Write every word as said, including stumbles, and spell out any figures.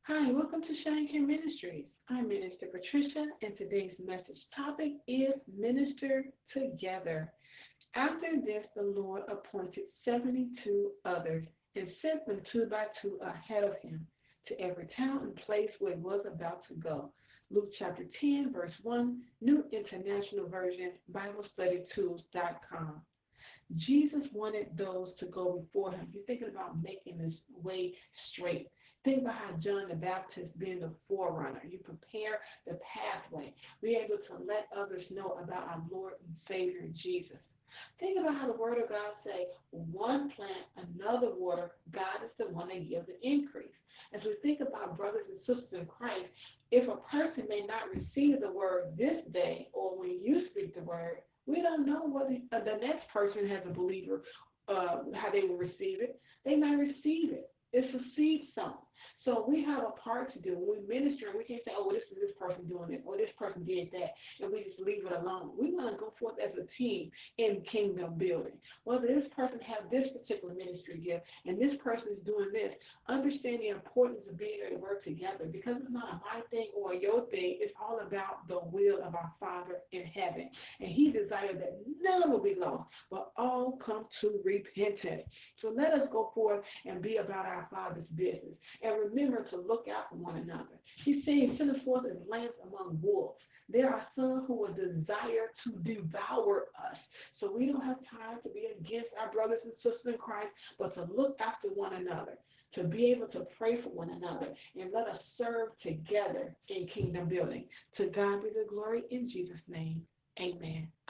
Hi, welcome to Shine Care Ministries. I'm Minister Patricia, and today's message topic is Minister Together. After this, the Lord appointed seventy-two others and sent them two by two ahead of him to every town and place where he was about to go. Luke chapter ten, verse one, New International Version, Bible Study Tools dot com. Jesus wanted those to go before him. You're thinking about making this way straight. Think about how John the Baptist being the forerunner. You prepare the pathway. We're able to let others know about our Lord and Savior Jesus. Think about how the Word of God say, one plant, another water, God is the one that gives the increase. As we think about brothers and sisters in Christ, if a person may not receive the Word this day or when you speak the Word, we don't know whether uh, the next person has a believer, uh, how they will receive it. They might receive it. It's a seed sown. So we have a part to do. When we minister, we can't say, oh, well, this is this person doing this, or this person did that, and we just leave it alone. We want to go forth as a team in kingdom building. Whether this person have this particular ministry gift, and this person is doing this, understand the importance of being able to work together because it's not a my thing or a your thing. It's all about the will of our Father in heaven. And he desired that none will be lost, but all come to repentance. So let us go forth and be about our Father's business. And remember to look out for one another. He's saying, send us forth as lambs among wolves. There are some who will desire to devour us. So we don't have time to be against our brothers and sisters in Christ, but to look after one another, to be able to pray for one another, and let us serve together in kingdom building. To God be the glory in Jesus' name. Amen.